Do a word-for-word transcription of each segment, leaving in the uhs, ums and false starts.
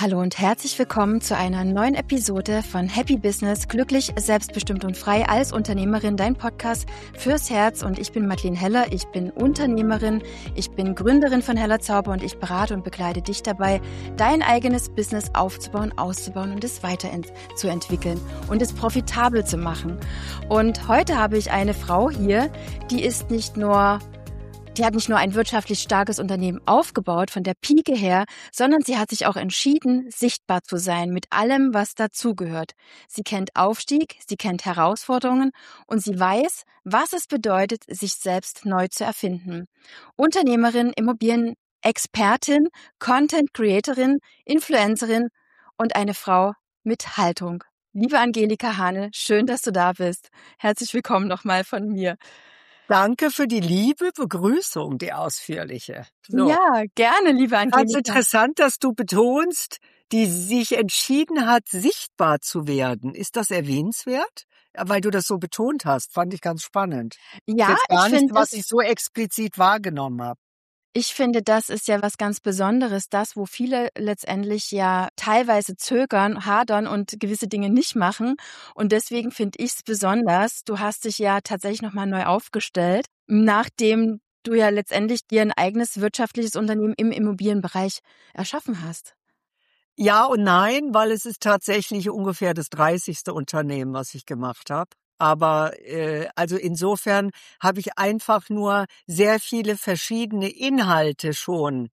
Hallo und herzlich willkommen zu einer neuen Episode von Happy Business, glücklich, selbstbestimmt und frei als Unternehmerin, dein Podcast fürs Herz. Und ich bin Madeleine Heller, ich bin Unternehmerin, ich bin Gründerin von Heller Zauber und ich berate und begleite dich dabei, dein eigenes Business aufzubauen, auszubauen und es weiterzuentwickeln und es profitabel zu machen. Und heute habe ich eine Frau hier, die ist nicht nur Die hat nicht nur ein wirtschaftlich starkes Unternehmen aufgebaut, von der Pike her, sondern sie hat sich auch entschieden, sichtbar zu sein mit allem, was dazugehört. Sie kennt Aufstieg, sie kennt Herausforderungen und sie weiß, was es bedeutet, sich selbst neu zu erfinden. Unternehmerin, Immobilienexpertin, Content Creatorin, Influencerin und eine Frau mit Haltung. Liebe Angelika Hane, schön, dass du da bist. Herzlich willkommen nochmal von mir. Danke für die liebe Begrüßung, die ausführliche. So. Ja, gerne, liebe Angelika. Ganz interessant, dass du betonst, die sich entschieden hat, sichtbar zu werden. Ist das erwähnenswert? Weil du das so betont hast, fand ich ganz spannend. Ja, das ist gar ich nicht, finde was das, ich so explizit wahrgenommen habe. ich finde, das ist ja was ganz Besonderes, das, wo viele letztendlich ja teilweise zögern, hadern und gewisse Dinge nicht machen. Und deswegen finde ich es besonders. Du hast dich ja tatsächlich nochmal neu aufgestellt, nachdem du ja letztendlich dir ein eigenes wirtschaftliches Unternehmen im Immobilienbereich erschaffen hast. Ja und nein, weil es ist tatsächlich ungefähr das dreißigste Unternehmen, was ich gemacht habe. Aber äh, also insofern habe ich einfach nur sehr viele verschiedene Inhalte schon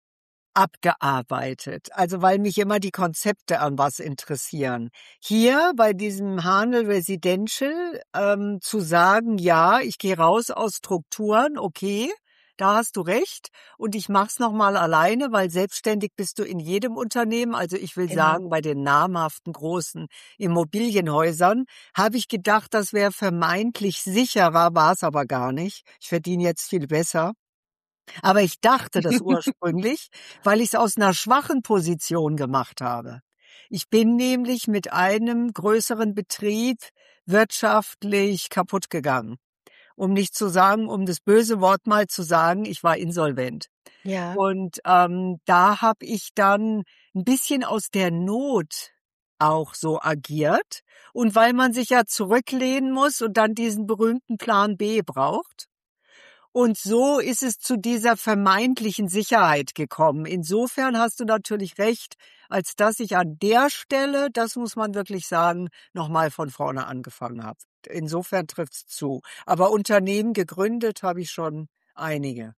abgearbeitet. Also weil mich immer die Konzepte an was interessieren. Hier bei diesem Hane Residential ähm, zu sagen, ja, ich gehe raus aus Strukturen, okay. Da hast du recht. Und ich mach's nochmal alleine, weil selbstständig bist du in jedem Unternehmen. Also ich will Genau. sagen, bei den namhaften großen Immobilienhäusern habe ich gedacht, das wäre vermeintlich sicherer, war es aber gar nicht. Ich verdiene jetzt viel besser. Aber ich dachte das ursprünglich, weil ich es aus einer schwachen Position gemacht habe. Ich bin nämlich mit einem größeren Betrieb wirtschaftlich kaputt gegangen. Um nicht zu sagen, um das böse Wort mal zu sagen, ich war insolvent. Ja. Und ähm, da habe ich dann ein bisschen aus der Not auch so agiert. Und weil man sich ja zurücklehnen muss und dann diesen berühmten Plan B braucht. Und so ist es zu dieser vermeintlichen Sicherheit gekommen. Insofern hast du natürlich recht, als dass ich an der Stelle, das muss man wirklich sagen, nochmal von vorne angefangen habe. Insofern trifft's zu. Aber Unternehmen gegründet habe ich schon einige.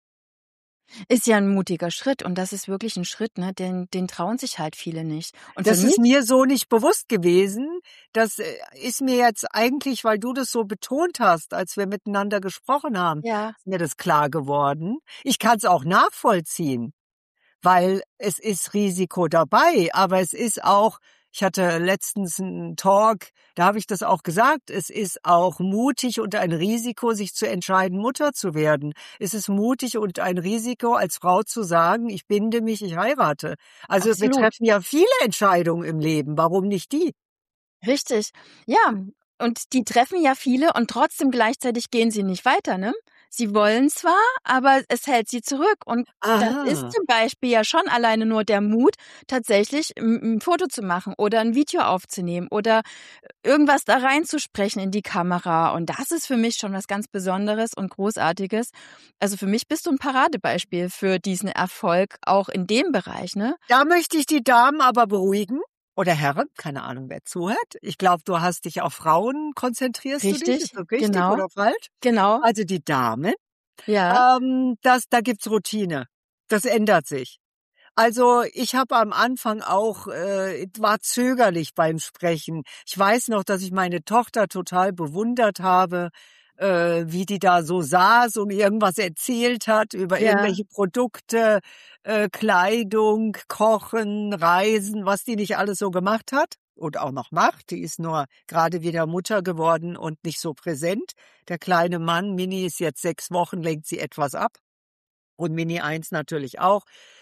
Ist ja ein mutiger Schritt und das ist wirklich ein Schritt, ne, den, den trauen sich halt viele nicht. Und Das für mich, ist mir so nicht bewusst gewesen. Das äh, ist mir jetzt eigentlich, weil du das so betont hast, als wir miteinander gesprochen haben, ja, ist mir das klar geworden. Ich kann es auch nachvollziehen, weil es ist Risiko dabei, aber es ist auch, ich hatte letztens einen Talk, da habe ich das auch gesagt, es ist auch mutig und ein Risiko, sich zu entscheiden, Mutter zu werden. Es ist mutig und ein Risiko, als Frau zu sagen, ich binde mich, ich heirate. Also wir absolut. treffen ja viele Entscheidungen im Leben, warum nicht die? Richtig. Ja, und die treffen ja viele und trotzdem gleichzeitig gehen sie nicht weiter, ne? Sie wollen zwar, aber es hält sie zurück. Und das ist Aha. zum Beispiel ja schon alleine nur der Mut, tatsächlich ein, ein Foto zu machen oder ein Video aufzunehmen oder irgendwas da reinzusprechen in die Kamera. Und das ist für mich schon was ganz Besonderes und Großartiges. Also für mich bist du ein Paradebeispiel für diesen Erfolg auch in dem Bereich, ne? Da möchte ich die Damen aber beruhigen. Oder Herren, keine Ahnung, wer zuhört. Ich glaube, du hast dich auf Frauen konzentrierst du dich, Richtig, ist das richtig genau, oder falsch? genau, Also die Damen, ja. ähm, das, da gibt's Routine. Das ändert sich. Also ich habe am Anfang auch, äh, war zögerlich beim Sprechen. Ich weiß noch, dass ich meine Tochter total bewundert habe, äh, wie die da so saß und irgendwas erzählt hat über Ja. irgendwelche Produkte, äh, Kleidung, Kochen, Reisen, was die nicht alles so gemacht hat und auch noch macht. Die ist nur gerade wieder Mutter geworden und nicht so präsent. Der kleine Mann, Mini ist jetzt sechs Wochen, lenkt sie etwas ab. Und Mini eins natürlich auch.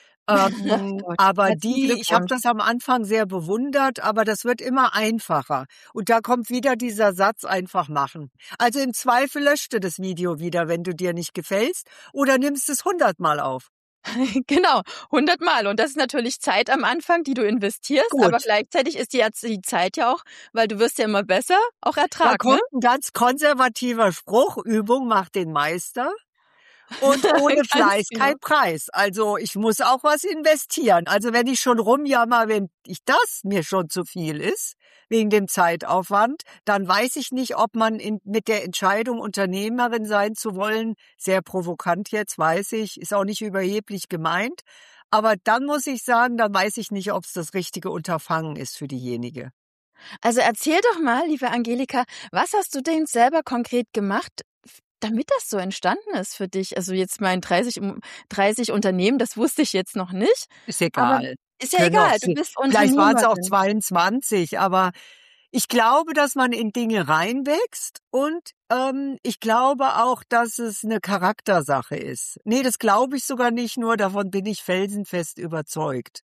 Ähm, Gut. aber Herzlichen die, ich habe Glückwunsch. das am Anfang sehr bewundert, aber das wird immer einfacher. Und da kommt wieder dieser Satz, einfach machen. Also im Zweifel löscht du das Video wieder, wenn du dir nicht gefällst, oder nimmst es hundertmal auf. Genau, hundert Mal. Und das ist natürlich Zeit am Anfang, die du investierst, Gut. aber gleichzeitig ist die, die Zeit ja auch, weil du wirst ja immer besser, auch Da Ertrag, kommt ne? ein ganz konservativer Spruch: Übung macht den Meister. Und ohne Ganz Fleiß genau. kein Preis. Also ich muss auch was investieren. Also wenn ich schon rumjammer, wenn ich das mir schon zu viel ist, wegen dem Zeitaufwand, dann weiß ich nicht, ob man in, mit der Entscheidung, Unternehmerin sein zu wollen, sehr provokant jetzt, weiß ich, ist auch nicht überheblich gemeint. Aber dann muss ich sagen, dann weiß ich nicht, ob es das richtige Unterfangen ist für diejenige. Also erzähl doch mal, liebe Angelika, was hast du denn selber konkret gemacht, damit das so entstanden ist für dich? Also jetzt mein dreißig, um- dreißig Unternehmen, das wusste ich jetzt noch nicht. Ist Aber egal. ist ja Können auch egal, du se- bist Vielleicht waren es auch Unternehmerin. zweiundzwanzig, aber ich glaube, dass man in Dinge reinwächst und ähm, ich glaube auch, dass es eine Charaktersache ist. Nee, das glaube ich sogar nicht nur, davon bin ich felsenfest überzeugt.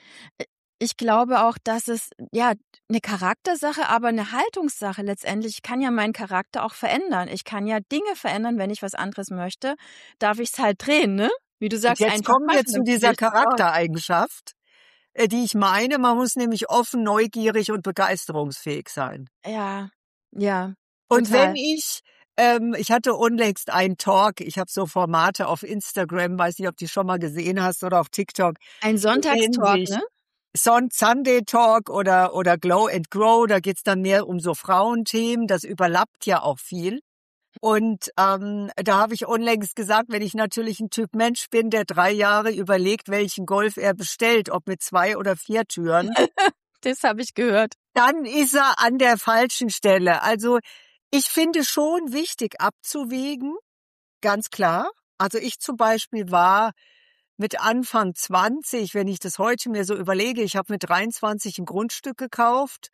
Ich glaube auch, dass es, ja, eine Charaktersache, aber eine Haltungssache letztendlich. Ich kann ja meinen Charakter auch verändern. Ich kann ja Dinge verändern, wenn ich was anderes möchte, darf ich's halt drehen, ne? Wie du Und sagst, jetzt einfach kommen wir machen, zu dann dieser probierst du's aus. Charaktereigenschaft, äh, die ich meine. Man muss nämlich offen, neugierig und begeisterungsfähig sein. Ja, ja, Und wenn total. ich, ähm, ich hatte unlängst einen Talk, ich habe so Formate auf Instagram, weiß nicht, ob du die schon mal gesehen hast, oder auf TikTok, Ein die nennen Sonntagstalk, sich ne? Son Sunday Talk oder, oder Glow and Grow, da geht's dann mehr um so Frauenthemen, das überlappt ja auch viel. Und ähm, da habe ich unlängst gesagt, wenn ich natürlich ein Typ Mensch bin, der drei Jahre überlegt, welchen Golf er bestellt, ob mit zwei oder vier Türen, Das habe ich gehört. dann ist er an der falschen Stelle. Also ich finde schon wichtig abzuwägen, ganz klar. Also ich zum Beispiel war mit Anfang zwanzig, wenn ich das heute mir so überlege, ich habe mit dreiundzwanzig ein Grundstück gekauft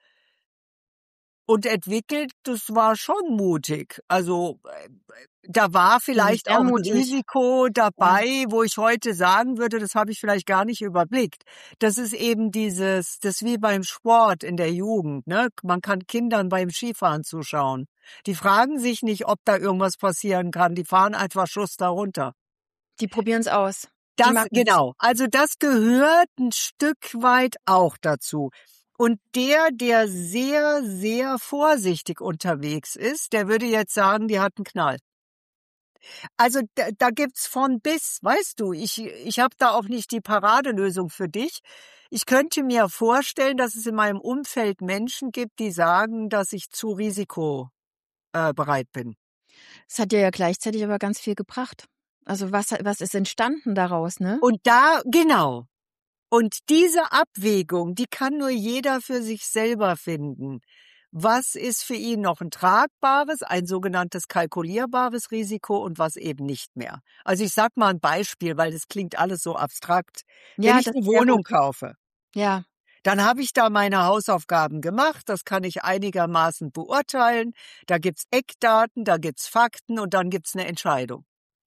und entwickelt, das war schon mutig. Also äh, da war vielleicht Sehr auch ein mutig. Risiko Ja. dabei, wo ich heute sagen würde, das habe ich vielleicht gar nicht überblickt. Das ist eben dieses, das ist wie beim Sport in der Jugend, ne? Man kann Kindern beim Skifahren zuschauen. Die fragen sich nicht, ob da irgendwas passieren kann. Die fahren einfach Schuss da runter. Die probieren's aus. Die Das, machen's. genau. Also das gehört ein Stück weit auch dazu. Und der, der sehr, sehr vorsichtig unterwegs ist, der würde jetzt sagen, die hat einen Knall. Also da, da gibt's von bis, weißt du, ich, ich habe da auch nicht die Paradelösung für dich. Ich könnte mir vorstellen, dass es in meinem Umfeld Menschen gibt, die sagen, dass ich zu risikobereit äh, bereit bin. Es hat dir ja gleichzeitig aber ganz viel gebracht. Also was, was ist entstanden daraus, ne? Und da, genau. Und diese Abwägung, die kann nur jeder für sich selber finden. Was ist für ihn noch ein tragbares, ein sogenanntes kalkulierbares Risiko und was eben nicht mehr? Also ich sag mal ein Beispiel, weil das klingt alles so abstrakt. Wenn Ja, ich das eine ist sehr Wohnung gut. kaufe, Ja. dann habe ich da meine Hausaufgaben gemacht. Das kann ich einigermaßen beurteilen. Da gibt's Eckdaten, da gibt's Fakten und dann gibt's eine Entscheidung.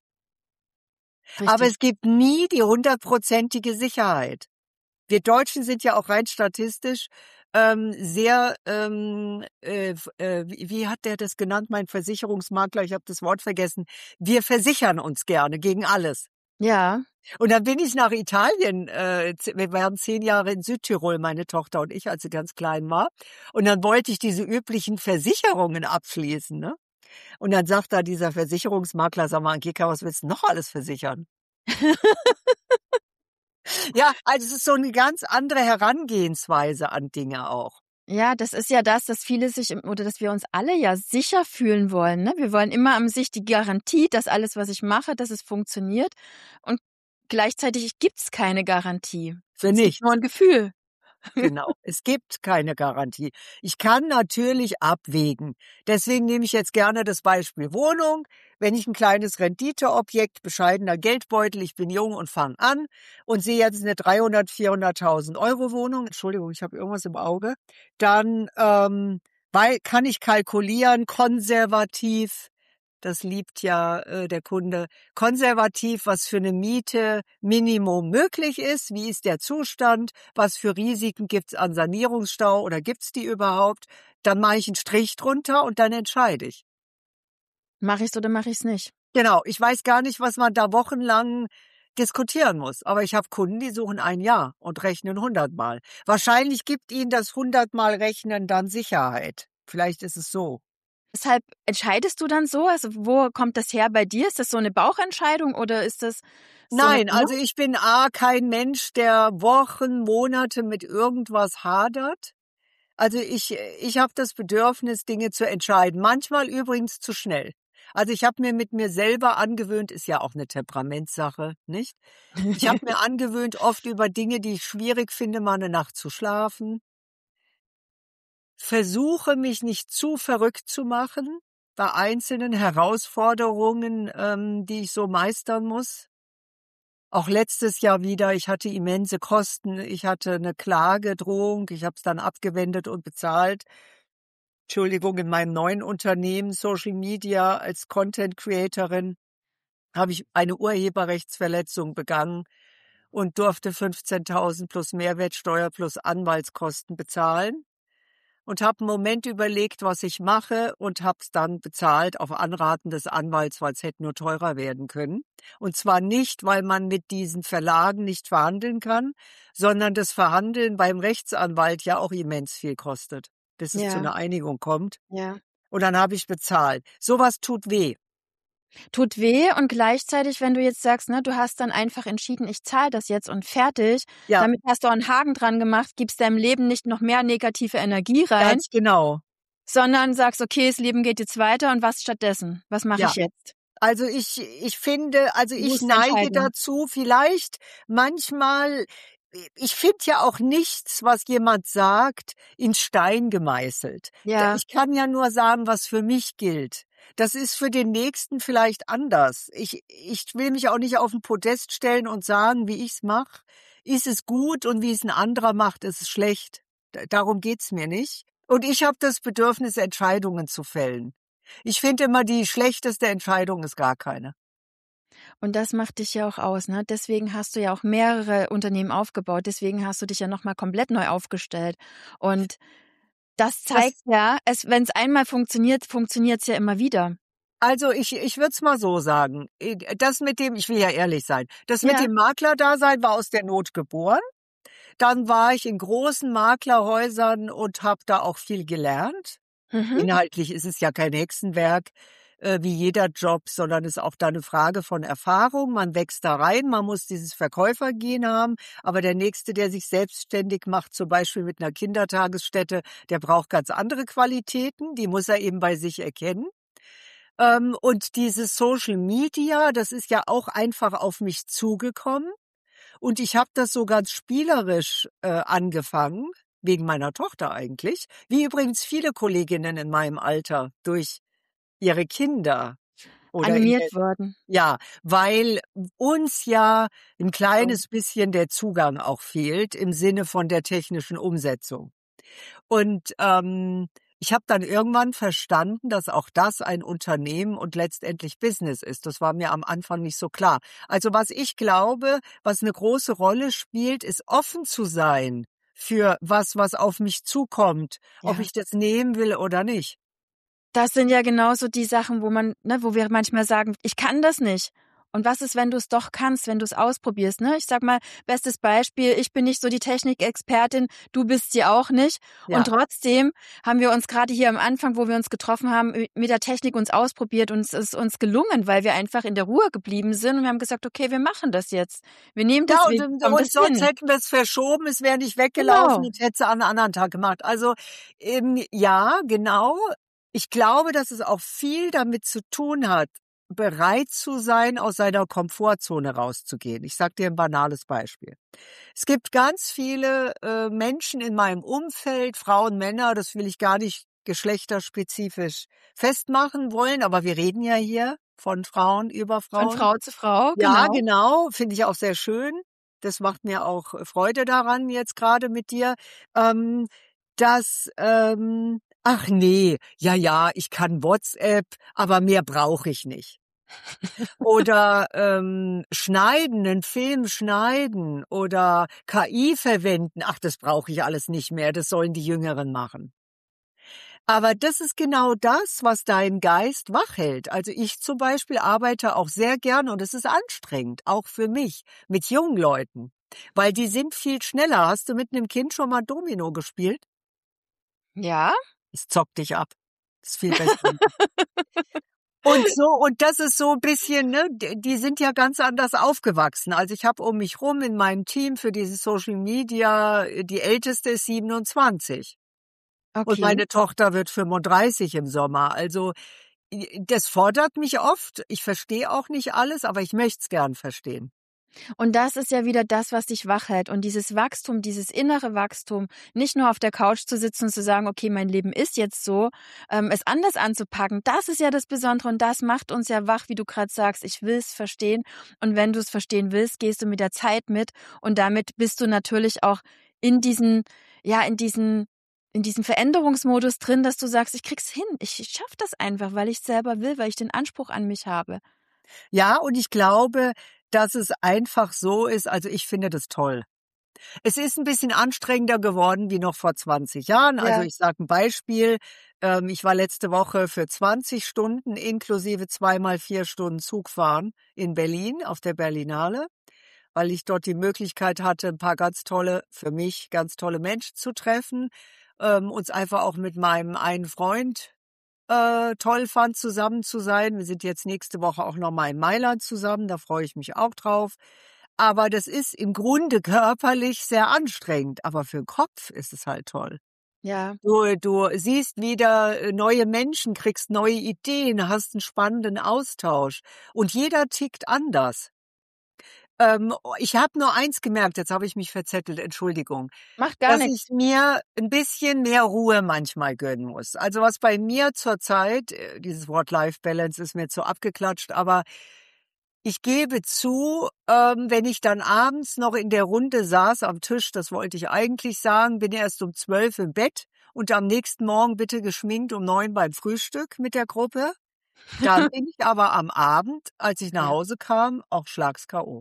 Aber Richtig. es gibt nie die hundertprozentige Sicherheit. Wir Deutschen sind ja auch rein statistisch ähm, sehr, ähm, äh, äh, wie, wie hat der das genannt, mein Versicherungsmakler, ich habe das Wort vergessen, wir versichern uns gerne gegen alles. Ja. Und dann bin ich nach Italien, äh, wir waren zehn Jahre in Südtirol, meine Tochter und ich, als sie ganz klein war. Und dann wollte ich diese üblichen Versicherungen abschließen. Ne? Und dann sagt da dieser Versicherungsmakler, sag mal, Angelika, was willst du noch alles versichern? Ja, also es ist so eine ganz andere Herangehensweise an Dinge auch. Ja, das ist ja das, dass viele sich im- oder dass wir uns alle ja sicher fühlen wollen, ne? Wir wollen immer am sich die Garantie, dass alles, was ich mache, dass es funktioniert. Und gleichzeitig gibt's keine Garantie. Für Es gibt nur nichts. ein Gefühl. Genau. Es gibt keine Garantie. Ich kann natürlich abwägen. Deswegen nehme ich jetzt gerne das Beispiel Wohnung. Wenn ich ein kleines Renditeobjekt, bescheidener Geldbeutel, ich bin jung und fange an und sehe jetzt eine dreihundert, vierhunderttausend Euro Wohnung, Entschuldigung, ich habe irgendwas im Auge, dann ähm, weil, kann ich kalkulieren, konservativ, das liebt ja äh, der Kunde, konservativ, was für eine Miete Minimum möglich ist, wie ist der Zustand, was für Risiken gibt's an Sanierungsstau oder gibt's die überhaupt, dann mache ich einen Strich drunter und dann entscheide ich. Mache ich's oder mache ich's nicht? Genau, ich weiß gar nicht, was man da wochenlang diskutieren muss. Aber ich habe Kunden, die suchen ein Jahr und rechnen hundertmal. Wahrscheinlich gibt ihnen das hundertmal Rechnen dann Sicherheit. Vielleicht ist es so. Deshalb entscheidest du dann so? Also wo kommt das her bei dir? Ist das so eine Bauchentscheidung oder ist das so eine Nein, also ich bin A, kein Mensch, der Wochen, Monate mit irgendwas hadert. Also ich, ich habe das Bedürfnis, Dinge zu entscheiden. Manchmal übrigens zu schnell. Also ich habe mir mit mir selber angewöhnt, ist ja auch eine Temperamentssache, nicht? Ich habe mir angewöhnt, oft über Dinge, die ich schwierig finde, mal eine Nacht zu schlafen. Versuche mich nicht zu verrückt zu machen bei einzelnen Herausforderungen, ähm, die ich so meistern muss. Auch letztes Jahr wieder, ich hatte immense Kosten, ich hatte eine Klagedrohung, ich habe es dann abgewendet und bezahlt. Entschuldigung, in meinem neuen Unternehmen Social Media als Content Creatorin habe ich eine Urheberrechtsverletzung begangen und durfte fünfzehntausend plus Mehrwertsteuer plus Anwaltskosten bezahlen. Und habe einen Moment überlegt, was ich mache und habe es dann bezahlt auf Anraten des Anwalts, weil es hätte nur teurer werden können. Und zwar nicht, weil man mit diesen Verlagen nicht verhandeln kann, sondern das Verhandeln beim Rechtsanwalt ja auch immens viel kostet, bis es Ja. zu einer Einigung kommt. Ja. Und dann habe ich bezahlt. Sowas tut weh. Tut weh und gleichzeitig, wenn du jetzt sagst, ne, du hast dann einfach entschieden, ich zahle das jetzt und fertig, Ja, damit hast du einen Haken dran gemacht, gibst deinem Leben nicht noch mehr negative Energie rein, ganz genau. sondern sagst, okay, das Leben geht jetzt weiter und was stattdessen? Was mache Ja. ich jetzt? Also ich, ich finde, also ich Bewusste neige Entscheidung. dazu, vielleicht manchmal, ich finde ja auch nichts, was jemand sagt, in Stein gemeißelt. Ja. Ich kann ja nur sagen, was für mich gilt. Das ist für den Nächsten vielleicht anders. Ich, ich will mich auch nicht auf den Podest stellen und sagen, wie ich's mache. Ist es gut und wie es ein anderer macht, ist es schlecht. D- Darum geht's mir nicht. Und ich habe das Bedürfnis, Entscheidungen zu fällen. Ich finde immer, die schlechteste Entscheidung ist gar keine. Und das macht dich ja auch aus, ne? Deswegen hast du ja auch mehrere Unternehmen aufgebaut. Deswegen hast du dich ja nochmal komplett neu aufgestellt. Und das zeigt Das, ja, es, wenn es einmal funktioniert, funktioniert es ja immer wieder. also ich, ich würde es mal so sagen. Das mit dem, ich will ja ehrlich sein, das mit Ja. dem Maklerdasein war aus der Not geboren. Dann war ich in großen Maklerhäusern und habe da auch viel gelernt. Mhm. Inhaltlich ist es ja kein Hexenwerk äh, wie jeder Job, sondern ist auch da eine Frage von Erfahrung. Man wächst da rein, man muss dieses Verkäufergehen haben, aber der Nächste, der sich selbstständig macht, zum Beispiel mit einer Kindertagesstätte, der braucht ganz andere Qualitäten, die muss er eben bei sich erkennen. Ähm, und dieses Social Media, das ist ja auch einfach auf mich zugekommen. Und ich habe das so ganz spielerisch äh, angefangen, wegen meiner Tochter eigentlich, wie übrigens viele Kolleginnen in meinem Alter durch ihre Kinder oder in der, Animiert worden. ja, weil uns ja ein So. kleines bisschen der Zugang auch fehlt im Sinne von der technischen Umsetzung. Und ähm, ich habe dann irgendwann verstanden, dass auch das ein Unternehmen und letztendlich Business ist. Das war mir am Anfang nicht so klar. Also was ich glaube, was eine große Rolle spielt, ist offen zu sein für was, was auf mich zukommt, ob Ja. ich das nehmen will oder nicht. Das sind ja genauso die Sachen, wo man, ne, wo wir manchmal sagen, ich kann das nicht. Und was ist, wenn du es doch kannst, wenn du es ausprobierst, ne? Ich sag mal, bestes Beispiel, ich bin nicht so die Technikexpertin, du bist sie auch nicht. Ja. Und trotzdem haben wir uns gerade hier am Anfang, wo wir uns getroffen haben, mit der Technik uns ausprobiert und es ist uns gelungen, weil wir einfach in der Ruhe geblieben sind und wir haben gesagt, okay, wir machen das jetzt. Wir nehmen das, Ja, wir und, bekommen und das sonst hin. hätten wir es verschoben, es wäre nicht weggelaufen Genau. und hätte es an einem anderen Tag gemacht. Also ähm, ja, genau. Ich glaube, dass es auch viel damit zu tun hat, bereit zu sein, aus seiner Komfortzone rauszugehen. Ich sage dir ein banales Beispiel. Es gibt ganz viele äh, Menschen in meinem Umfeld, Frauen, Männer, das will ich gar nicht geschlechterspezifisch festmachen wollen, aber wir reden ja hier von Frauen über Von Frauen. Frau zu Frau, Ja, genau. genau, finde ich auch sehr schön. Das macht mir auch Freude daran, jetzt gerade mit dir, ähm, dass, ähm, ach nee, ja, ja, ich kann WhatsApp, aber mehr brauche ich nicht. Oder ähm, schneiden, einen Film schneiden oder K I verwenden, ach, das brauche ich alles nicht mehr, das sollen die Jüngeren machen. Aber das ist genau das, was deinen Geist wach hält. Also ich zum Beispiel arbeite auch sehr gerne und es ist anstrengend, auch für mich, mit jungen Leuten. Weil die sind viel schneller. Hast du mit einem Kind schon mal Domino gespielt? Ja? Es zockt dich ab. Das ist viel besser. Und so, und das ist so ein bisschen, ne, die sind ja ganz anders aufgewachsen. Also ich habe um mich rum in meinem Team für diese Social Media, die älteste ist siebenundzwanzig. Und Okay. meine Tochter wird fünfunddreißig im Sommer. Also das fordert mich oft. Ich verstehe auch nicht alles, aber ich möchte es gern verstehen. Und das ist ja wieder das, was dich wach hält. Und dieses Wachstum, dieses innere Wachstum, nicht nur auf der Couch zu sitzen und zu sagen, okay, mein Leben ist jetzt so, ähm, es anders anzupacken, das ist ja das Besondere und das macht uns ja wach, wie du gerade sagst, ich will es verstehen. Und wenn du es verstehen willst, gehst du mit der Zeit mit und damit bist du natürlich auch in diesen, ja, in diesen in diesem Veränderungsmodus drin, dass du sagst, ich krieg's hin, ich schaffe das einfach, weil ich selber will, weil ich den Anspruch an mich habe. Ja, und ich glaube, dass es einfach so ist, also ich finde das toll. Es ist ein bisschen anstrengender geworden wie noch vor zwanzig Jahren. Also Ja. ich sage ein Beispiel. Ähm, ich war letzte Woche für zwanzig Stunden inklusive zweimal vier Stunden Zugfahren in Berlin auf der Berlinale, weil ich dort die Möglichkeit hatte, ein paar ganz tolle, für mich ganz tolle Menschen zu treffen, ähm, uns einfach auch mit meinem einen Freund äh, toll fand, zusammen zu sein. Wir sind jetzt nächste Woche auch noch mal in Mailand zusammen, da freue ich mich auch drauf. Aber das ist im Grunde körperlich sehr anstrengend, aber für den Kopf ist es halt toll. Ja. Du, du siehst wieder neue Menschen, kriegst neue Ideen, hast einen spannenden Austausch und jeder tickt anders. Ähm, ich habe nur eins gemerkt, jetzt habe ich mich verzettelt, Entschuldigung, Macht gar dass nichts. ich mir ein bisschen mehr Ruhe manchmal gönnen muss. Also was bei mir zurzeit, äh, dieses Work-Life-Balance ist mir zu abgeklatscht, aber ich gebe zu, ähm, wenn ich dann abends noch in der Runde saß am Tisch, das wollte ich eigentlich sagen, bin erst um zwölf im Bett und am nächsten Morgen bitte geschminkt um neun beim Frühstück mit der Gruppe. Dann bin ich aber am Abend, als ich nach Ja. Hause kam, auch schlags K O.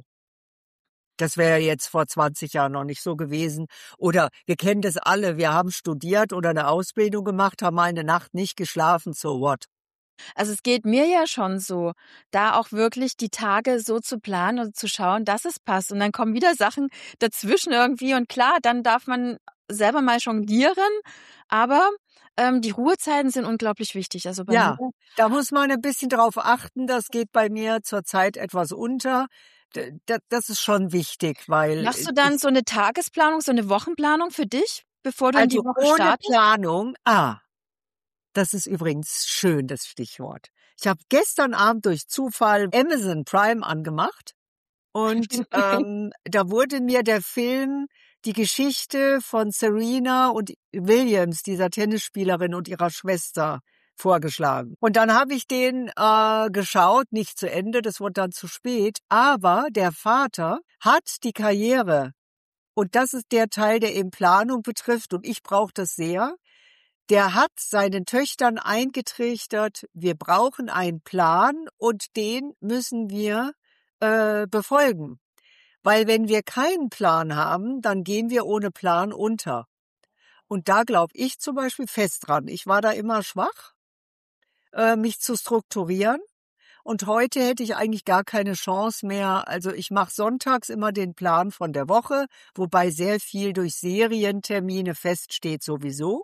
Das wäre jetzt vor zwanzig Jahren noch nicht so gewesen. Oder wir kennen das alle, wir haben studiert oder eine Ausbildung gemacht, haben mal eine Nacht nicht geschlafen, so what? Also es geht mir ja schon so, da auch wirklich die Tage so zu planen und zu schauen, dass es passt. Und dann kommen wieder Sachen dazwischen irgendwie. Und klar, dann darf man selber mal jonglieren. Aber ähm, die Ruhezeiten sind unglaublich wichtig. Also bei mir. Ja, da muss man ein bisschen drauf achten. Das geht bei mir zurzeit etwas unter. D- d- Das ist schon wichtig, weil Machst du ich, dann so eine Tagesplanung, so eine Wochenplanung für dich, bevor du in die also Woche ohne startest? Planung, ah, das ist übrigens schön, das Stichwort. Ich habe gestern Abend durch Zufall Amazon Prime angemacht und ähm, da wurde mir der Film, die Geschichte von Serena und Williams, dieser Tennisspielerin und ihrer Schwester, vorgeschlagen. Und dann habe ich den äh, geschaut, nicht zu Ende, das wurde dann zu spät, aber der Vater hat die Karriere, und das ist der Teil, der eben Planung betrifft, und ich brauche das sehr, der hat seinen Töchtern eingetrichtert, wir brauchen einen Plan und den müssen wir äh, befolgen. Weil wenn wir keinen Plan haben, dann gehen wir ohne Plan unter. Und da glaube ich zum Beispiel fest dran. Ich war da immer schwach, äh, mich zu strukturieren. Und heute hätte ich eigentlich gar keine Chance mehr. Also ich mache sonntags immer den Plan von der Woche, wobei sehr viel durch Serientermine feststeht sowieso.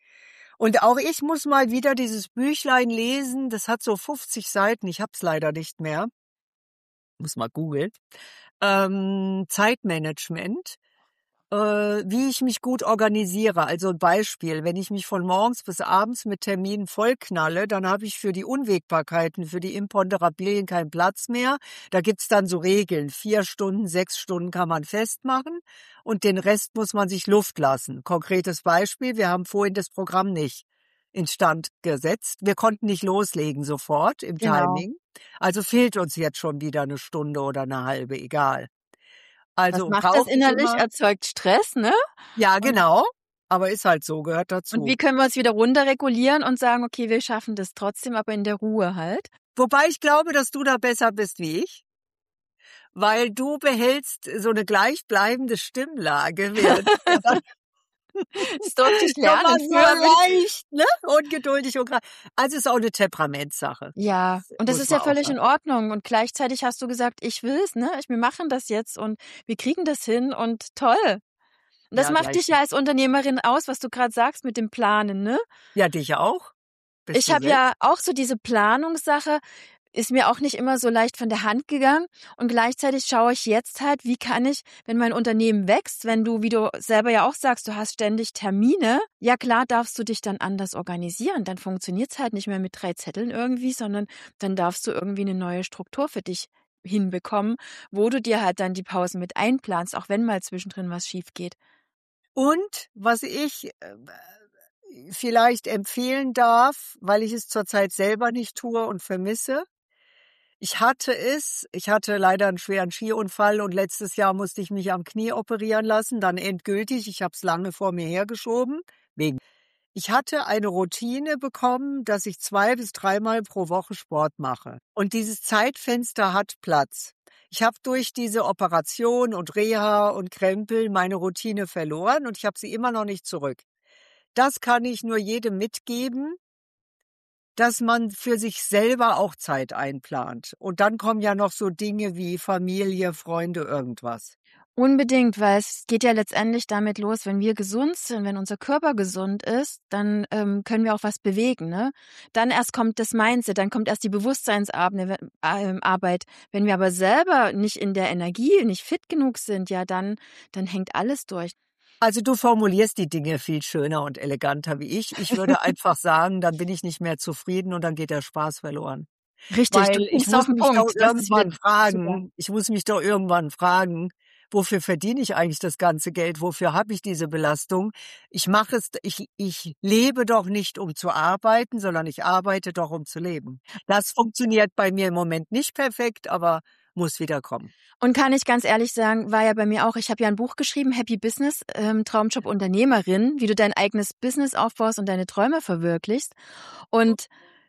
Und auch ich muss mal wieder dieses Büchlein lesen. Das hat so fünfzig Seiten. Ich hab's leider nicht mehr. Muss mal googeln. Ähm, Zeitmanagement. Äh, wie ich mich gut organisiere. Also ein Beispiel, wenn ich mich von morgens bis abends mit Terminen vollknalle, dann habe ich für die Unwägbarkeiten, für die Imponderabilien keinen Platz mehr. Da gibt's dann so Regeln. Vier Stunden, sechs Stunden kann man festmachen und den Rest muss man sich Luft lassen. Konkretes Beispiel, wir haben vorhin das Programm nicht instand gesetzt. Wir konnten nicht loslegen sofort im Genau. Timing. Also fehlt uns jetzt schon wieder eine Stunde oder eine halbe, egal. Was Also macht das brauche ich innerlich? immer, Erzeugt Stress, ne? ja, Und genau, aber ist halt so, gehört und wie dazu. können wir uns wieder runterregulieren und sagen: „Okay, wir schaffen das trotzdem, aber in der Ruhe halt?“ Wobei ich glaube, dass du da besser bist wie ich, weil du behältst so eine gleichbleibende Stimmlage, während ich ja dann Das durfte ich So war lernen. so Früher bin ich leicht, ne? Ungeduldig und gra also, ist auch 'ne Temperamentssache. Ja, Das und das muss ist ja man auch völlig in sagen. Ordnung. Und gleichzeitig hast du gesagt: „Ich will's, ne? Ich wir machen das jetzt und wir kriegen das hin und toll.“ Und das Ja, macht dich gleichfalls. ja als Unternehmerin aus, was du grad sagst mit dem Planen, ne? Ja, dich auch. Bist Ich du habe selbst? ja auch so diese Planungssache ist mir auch nicht immer so leicht von der Hand gegangen und gleichzeitig schaue ich jetzt halt, wie kann ich, wenn mein Unternehmen wächst, wenn du, wie du selber ja auch sagst, du hast ständig Termine, ja klar darfst du dich dann anders organisieren. Dann funktioniert's halt nicht mehr mit drei Zetteln irgendwie, sondern dann darfst du irgendwie 'ne neue Struktur für dich hinbekommen, wo du dir halt dann die Pausen mit einplanst, auch wenn mal zwischendrin was schiefgeht. Und was ich, äh, vielleicht empfehlen darf, weil ich es zurzeit selber nicht tue und vermisse. Ich hatte es ich hatte leider 'n schweren Skiunfall und letztes Jahr musste ich mich am Knie operieren lassen, dann endgültig. Ich habe es lange vor mir hergeschoben, wegen ich hatte eine Routine bekommen, dass ich zwei bis dreimal pro Woche Sport mache. Und dieses Zeitfenster hat Platz. Ich habe durch diese Operation und Reha und Krempel meine Routine verloren und ich habe sie immer noch nicht zurück. Das kann ich nur jedem mitgeben dass man für sich selber auch Zeit einplant. Und dann kommen ja noch so Dinge wie Familie, Freunde, irgendwas. Unbedingt, weil es geht ja letztendlich damit los, wenn wir gesund sind, wenn unser Körper gesund ist, dann, ähm, können wir auch was bewegen, ne? Dann erst kommt das Mindset, dann kommt erst die Bewusstseinsabne we ähm, Arbeit. Wenn wir aber selber nicht in der Energie, nicht fit genug sind, ja, dann dann hängt alles durch. Also, du formulierst die Dinge viel schöner und eleganter wie ich. Ich würde einfach sagen, dann bin ich nicht mehr zufrieden und dann geht der Spaß verloren. Richtig, du Weil ich bringst's auf muss 'n mich doch Punkt. Das ist wieder irgendwann super. fragen ich muss mich doch irgendwann fragen: „Wofür verdiene ich eigentlich das ganze Geld? Wofür habe ich diese Belastung? Ich mache es ich ich lebe doch nicht, um zu arbeiten, sondern ich arbeite doch, um zu leben.“ Das funktioniert bei mir im Moment nicht perfekt, aber muss wieder kommen. Und kann ich ganz ehrlich sagen, war ja bei mir auch ich habe ja 'n Buch geschrieben, „Happy Business“, ähm, Traumjob Unternehmerin, wie du dein eigenes Business aufbaust und deine Träume verwirklichst. Und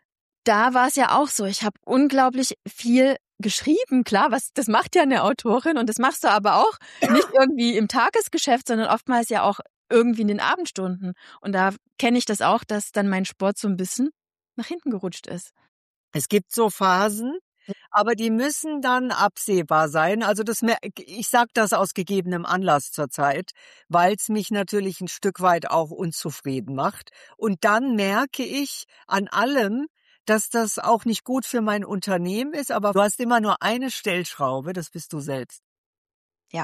da war's ja auch so, ich habe unglaublich viel geschrieben. Klar, was das macht ja 'ne Autorin und das machst du aber auch nicht irgendwie im Tagesgeschäft, sondern oftmals ja auch irgendwie in den Abendstunden. Und da kenne ich das auch, dass dann mein Sport so 'n bisschen nach hinten gerutscht ist. Es gibt so Phasen, aber die müssen dann absehbar sein. Also, das mer ich sage das aus gegebenem Anlass zurzeit, weil's mich natürlich 'n Stück weit auch unzufrieden macht. Und dann merke ich an allem, dass das auch nicht gut für mein Unternehmen ist, aber du hast immer nur eine Stellschraube, das bist du selbst. Ja.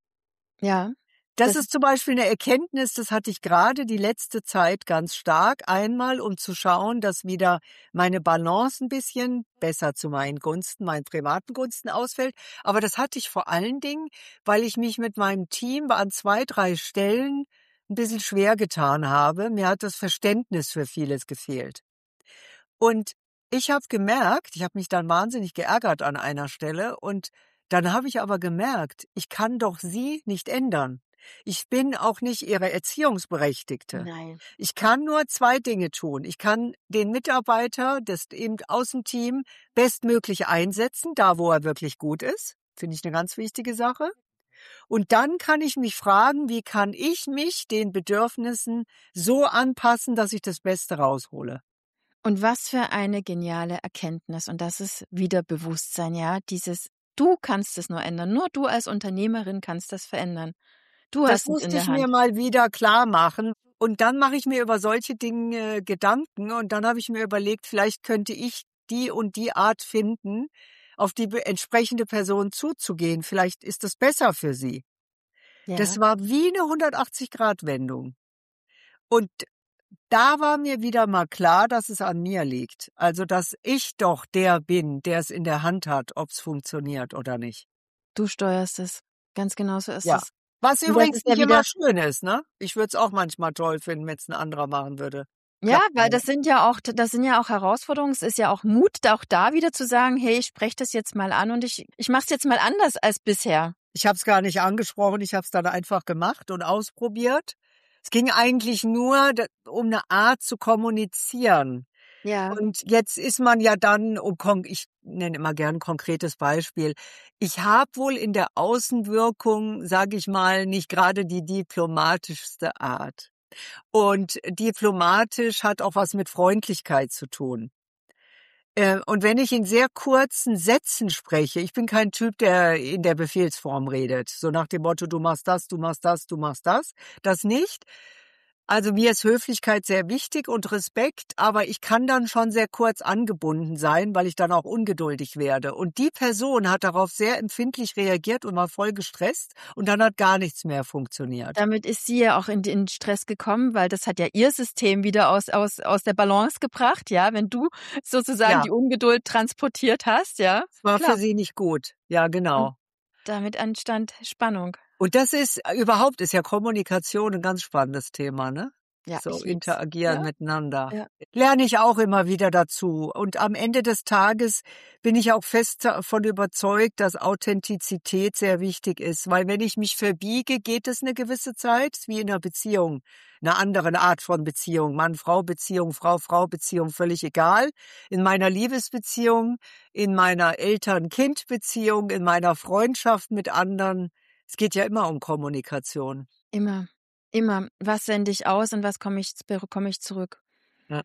Ja, Das das ist zum Beispiel 'ne Erkenntnis, das hatte ich grade die letzte Zeit ganz stark. Einmal, um zu schauen, dass wieder meine Balance 'n bisschen besser zu meinen Gunsten, meinen privaten Gunsten ausfällt. Aber das hatte ich vor allen Dingen, weil ich mich mit meinem Team an zwei, drei Stellen 'n bisschen schwer getan habe. Mir hat das Verständnis für vieles gefehlt. Und ich habe gemerkt ich habe mich dann wahnsinnig geärgert an einer Stelle und dann habe ich aber gemerkt, ich kann doch sie nicht ändern. Ich bin auch nicht ihre Erziehungsberechtigte. Nein. Ich kann nur zwei Dinge tun. Ich kann den Mitarbeiter, das eben aus dem Team bestmöglich einsetzen, da wo er wirklich gut ist. Finde ich 'ne ganz wichtige Sache. Und dann kann ich mich fragen: „Wie kann ich mich den Bedürfnissen so anpassen, dass ich das Beste raushole?“ Und was für eine geniale Erkenntnis. Und das ist wieder Bewusstsein, ja? Dieses du kannst es nur ändern. Nur du als Unternehmerin kannst das verändern. Du Das hast es in musste der ich mir Hand. mal wieder klarmachen. Und dann mache ich mir über solche Dinge Gedanken und dann habe ich mir überlegt, vielleicht könnte ich die und die Art finden, auf die be entsprechende Person zuzugehen. Vielleicht ist das besser für sie. Das Ja. war wie 'ne hundertachtzig-Grad-Wendung. Und da war mir wieder mal klar, dass es an mir liegt. Also, dass ich doch der bin, der's in der Hand hat, ob's funktioniert oder nicht. Du steuerst es. Ganz genau so ist Ja. es. Was Und das übrigens ist ja nicht immer wieder schön ist, ne? Ich würde es auch manchmal toll finden, wenn's 'n anderer machen würde. Ja, Klappt weil aber das sind ja auch das sind ja auch Herausforderungen. Es ist ja auch Mut, da auch da wieder zu sagen: „Hey, ich spreche das jetzt mal an und ich ich mache es jetzt mal anders als bisher.“ Ich habe es gar nicht angesprochen, ich habe es dann einfach gemacht und ausprobiert. Es ging eigentlich nur d um 'ne Art zu kommunizieren. Ja. Und jetzt ist man ja dann um konk ich nenne immer gern 'n konkretes Beispiel. Ich habe wohl in der Außenwirkung, sage ich mal, nicht grade die diplomatischste Art. Und diplomatisch hat auch was mit Freundlichkeit zu tun. Äh, und wenn ich in sehr kurzen Sätzen spreche, ich bin kein Typ, der in der Befehlsform redet, so nach dem Motto, du machst das, du machst das, du machst das, das nicht. Also mir ist Höflichkeit sehr wichtig und Respekt, aber ich kann dann schon sehr kurz angebunden sein, weil ich dann auch ungeduldig werde. Und die Person hat darauf sehr empfindlich reagiert und war voll gestresst und dann hat gar nichts mehr funktioniert. Damit ist sie ja auch in den Stress gekommen, weil das hat ja ihr System wieder aus, aus, aus der Balance gebracht, ja, wenn du sozusagen Ja, die Ungeduld transportiert hast, ja, es war für klar. sie nicht gut. Ja, Und genau. damit entstand Spannung. Und das ist überhaupt ist ja Kommunikation ein ganz spannendes Thema, ne? Ja, So ich lieb's. interagieren Ja, miteinander. ja. Lerne ich auch immer wieder dazu. Und am Ende des Tages bin ich auch fest davon überzeugt, dass Authentizität sehr wichtig ist. Weil wenn ich mich verbiege, geht es eine gewisse Zeit, wie in einer Beziehung, einer anderen Art von Beziehung. Mann-Frau-Beziehung, Frau-Frau-Beziehung, völlig egal. In meiner Liebesbeziehung, in meiner Eltern-Kind-Beziehung, in meiner Freundschaft mit anderen. Es geht ja immer um Kommunikation. Immer, immer. Was sende ich aus und was komme ich, bekomme ich zurück? Ja.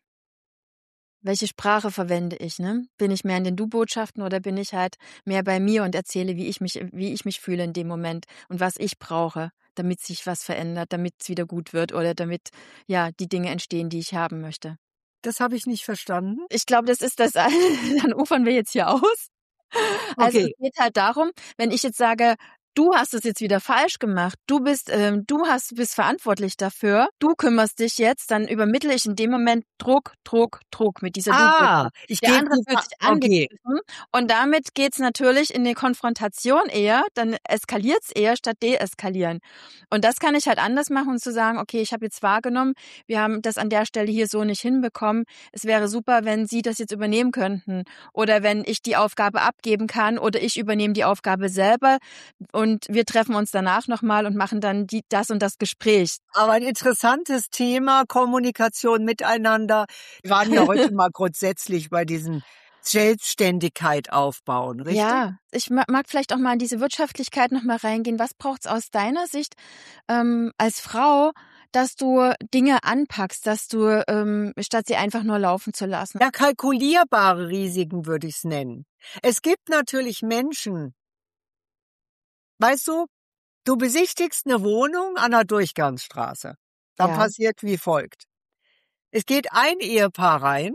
Welche Sprache verwende ich, ne? Bin ich mehr in den Du-Botschaften oder bin ich halt mehr bei mir und erzähle, wie ich mich, wie ich mich fühle in dem Moment und was ich brauche, damit sich was verändert, damit es wieder gut wird oder damit, ja, die Dinge entstehen, die ich haben möchte. Das habe ich nicht verstanden. Ich glaube, das ist das, dann ufern wir jetzt hier aus. Also es Okay. geht halt darum, wenn ich jetzt sage, du hast es jetzt wieder falsch gemacht, du bist, ähm, du hast, bist verantwortlich dafür, du kümmerst dich jetzt, dann übermittle ich in dem Moment Druck, Druck, Druck mit dieser Ah, Du-Botschaft. ich Der gebe andere die fühlt Ver sich okay. angegriffen und damit geht's natürlich in die Konfrontation eher, dann eskaliert's eher statt deeskalieren. Und das kann ich halt anders machen und zu sagen, okay, ich habe jetzt wahrgenommen, wir haben das an der Stelle hier so nicht hinbekommen. Es wäre super, wenn Sie das jetzt übernehmen könnten oder wenn ich die Aufgabe abgeben kann oder ich übernehme die Aufgabe selber und wir treffen uns danach nochmal und machen dann die, das und das Gespräch. Aber ein interessantes Thema, Kommunikation miteinander. Wir waren ja heute mal grundsätzlich bei diesem Selbstständigkeit aufbauen, richtig? Ja, ich ma- mag vielleicht auch mal in diese Wirtschaftlichkeit nochmal reingehen. Was braucht's aus deiner Sicht ähm, als Frau, dass du Dinge anpackst, dass du, ähm, statt sie einfach nur laufen zu lassen? Ja, kalkulierbare Risiken würde ich's nennen. Es gibt natürlich Menschen, weißt du, du besichtigst eine Wohnung an einer Durchgangsstraße. Dann Ja, passiert wie folgt. Es geht ein Ehepaar rein.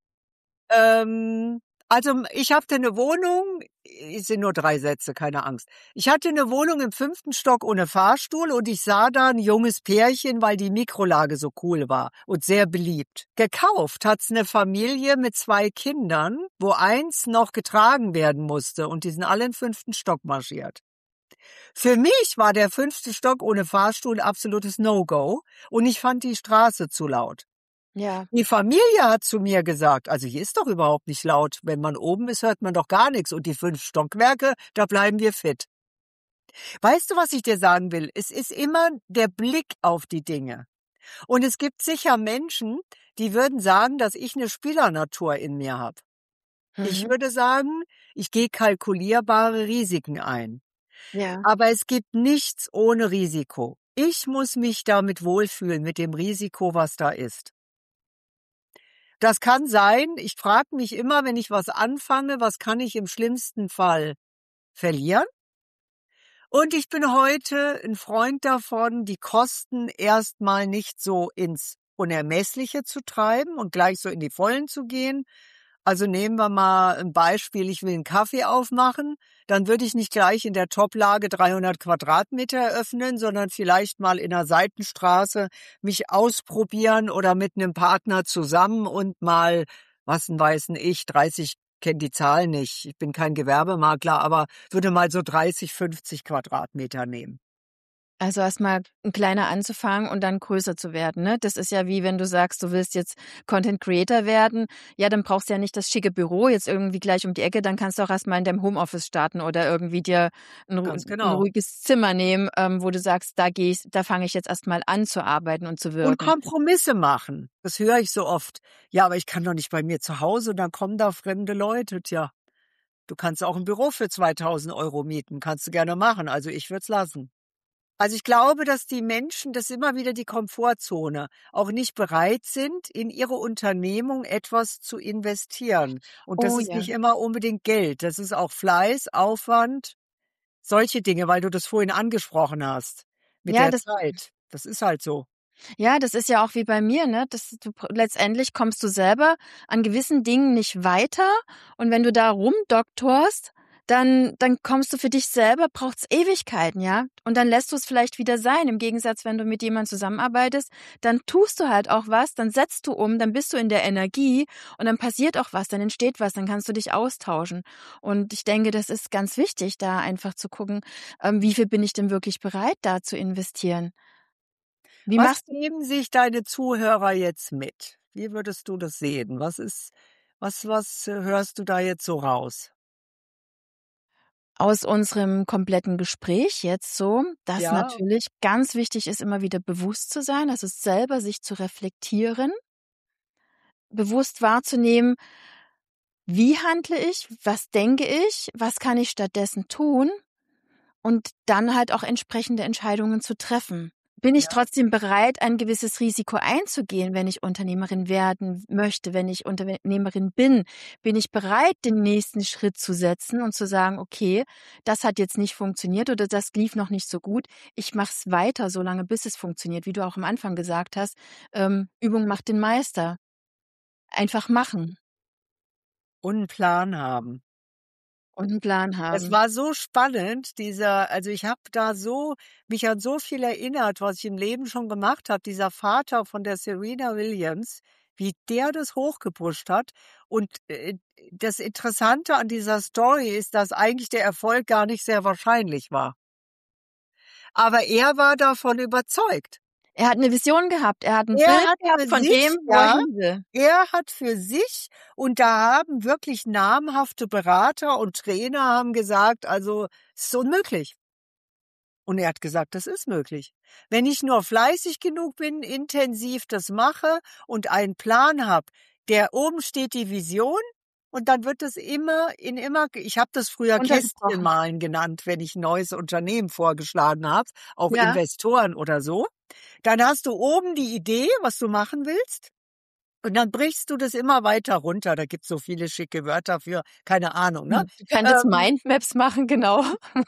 Ähm, also ich hatte eine Wohnung, es sind nur drei Sätze, keine Angst. Ich hatte eine Wohnung im fünften Stock ohne Fahrstuhl und ich sah da ein junges Pärchen, weil die Mikrolage so cool war und sehr beliebt. Gekauft hat's eine Familie mit zwei Kindern, wo eins noch getragen werden musste und die sind alle im fünften Stock marschiert. Für mich war der fünfte Stock ohne Fahrstuhl ein absolutes No-Go und ich fand die Straße zu laut. ja. Die Familie hat zu mir gesagt, also hier ist doch überhaupt nicht laut. Wenn man oben ist, hört man doch gar nichts. Und die fünf Stockwerke, da bleiben wir fit. Weißt du, was ich dir sagen will? Es ist immer der Blick auf die Dinge. Und es gibt sicher Menschen, die würden sagen, dass ich eine Spielernatur in mir habe. Ich Mhm. würde sagen, ich gehe kalkulierbare Risiken ein. Ja. Aber es gibt nichts ohne Risiko. Ich muss mich damit wohlfühlen, mit dem Risiko, was da ist. Das kann sein, ich frage mich immer, wenn ich was anfange, was kann ich im schlimmsten Fall verlieren? Und ich bin heute ein Freund davon, die Kosten erstmal nicht so ins Unermessliche zu treiben und gleich so in die Vollen zu gehen. Also nehmen wir mal ein Beispiel, ich will einen Kaffee aufmachen, dann würde ich nicht gleich in der Toplage dreihundert Quadratmeter eröffnen, sondern vielleicht mal in einer Seitenstraße mich ausprobieren oder mit einem Partner zusammen und mal, was denn weiß denn ich, dreißig, kenne die Zahl nicht, ich bin kein Gewerbemakler, aber würde mal so dreißig, fünfzig Quadratmeter nehmen. Also erstmal ein kleiner anzufangen und dann größer zu werden, ne? Das ist ja wie wenn du sagst, du willst jetzt Content Creator werden. Ja, dann brauchst du ja nicht das schicke Büro jetzt irgendwie gleich um die Ecke, dann kannst du auch erstmal in deinem Homeoffice starten oder irgendwie dir ein, ru- Ganz ein genau. ruhiges Zimmer nehmen, ähm, wo du sagst, da gehe ich, da fange ich jetzt erstmal an zu arbeiten und zu Und wirken. Kompromisse machen. Das höre ich so oft. Ja, aber ich kann doch nicht bei mir zu Hause, dann kommen da fremde Leute. Tja, du kannst auch ein Büro für zweitausend Euro mieten. Kannst du gerne machen. Also ich würde es lassen. Also ich glaube, dass die Menschen, das ist immer wieder die Komfortzone, auch nicht bereit sind, in ihre Unternehmung etwas zu investieren. Und das Oh ist ja. nicht immer unbedingt Geld. Das ist auch Fleiß, Aufwand, solche Dinge, weil du das vorhin angesprochen hast mit Ja, der das Zeit. Das ist halt so. Ja, das ist ja auch wie bei mir, ne? Das du letztendlich kommst du selber an gewissen Dingen nicht weiter und wenn du da rumdoktorst, dann dann kommst du für dich selber braucht's Ewigkeiten, ja? Und dann lässt du es vielleicht wieder sein. Im Gegensatz, wenn du mit jemandem zusammenarbeitest, dann tust du halt auch was, dann setzt du um, dann bist du in der Energie und dann passiert auch was, dann entsteht was, dann kannst du dich austauschen. Und ich denke, das ist ganz wichtig, da einfach zu gucken, ähm, wie viel bin ich denn wirklich bereit, da zu investieren? Wie Was machst geben sich deine Zuhörer jetzt mit? Wie würdest du das sehen? Was ist, was, was äh, hörst du da jetzt so raus? Aus unserem kompletten Gespräch jetzt so, dass Ja, natürlich ganz wichtig ist, immer wieder bewusst zu sein, also selber sich zu reflektieren, bewusst wahrzunehmen, wie handle ich, was denke ich, was kann ich stattdessen tun und dann halt auch entsprechende Entscheidungen zu treffen. Bin ich ja. trotzdem bereit, ein gewisses Risiko einzugehen, wenn ich Unternehmerin werden möchte, wenn ich Unternehmerin bin? Bin ich bereit, den nächsten Schritt zu setzen und zu sagen, okay, das hat jetzt nicht funktioniert oder das lief noch nicht so gut. Ich mache es weiter, solange bis es funktioniert, wie du auch am Anfang gesagt hast. Ähm, Übung macht den Meister. Einfach machen Und einen Plan haben. und einen Plan Es haben. war so spannend, dieser, also ich habe da so, mich an so viel erinnert, was ich im Leben schon gemacht habe. Dieser Vater von der Serena Williams, wie der das hochgepusht hat. Und äh, das Interessante an dieser Story ist, dass eigentlich der Erfolg gar nicht sehr wahrscheinlich war. Aber er war davon überzeugt. Er hat eine Vision gehabt. Er hat ein Er Bild hat gehabt für von dem, sich, wo er ja, hin will. er hat für sich, und da haben wirklich namhafte Berater und Trainer haben gesagt, also, es ist unmöglich. Und er hat gesagt, das ist möglich. Wenn ich nur fleißig genug bin, intensiv das mache und einen Plan habe, der oben steht die Vision und dann wird es immer in immer, ich habe das früher Runtergebrochen. Kästchenmalen genannt, wenn ich ein neues Unternehmen vorgeschlagen habe, auch Ja. Investoren oder so. Dann hast du oben die Idee, was du machen willst. Und dann brichst du das immer weiter runter. Da gibt's so viele schicke Wörter für, keine Ahnung, ne? Hm, du könntest Ähm, Mindmaps machen, genau.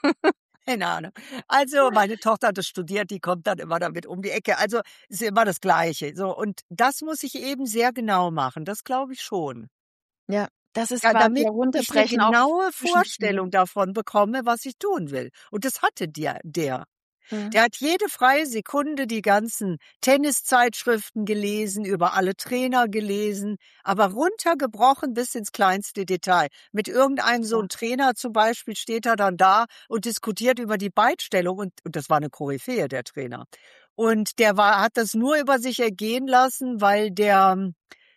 keine Ahnung. Also, meine Tochter hat das studiert, die kommt dann immer damit um die Ecke. Also, ist immer das Gleiche. So, und das muss ich eben sehr genau machen. Das glaube ich schon. Ja, das ist Ja, quasi damit ja ich eine Runterbrechen auf genaue Zwischenziele. Vorstellung davon bekomme, was ich tun will. Und das hatte der der. Mhm. Der hat jede freie Sekunde die ganzen Tenniszeitschriften gelesen, über alle Trainer gelesen, aber runtergebrochen bis ins kleinste Detail. Mit irgendeinem so Super. 'n Trainer zum Beispiel steht er dann da und diskutiert über die Beitstellung und und das war eine Koryphäe, der Trainer. Und der war hat das nur über sich ergehen lassen, weil der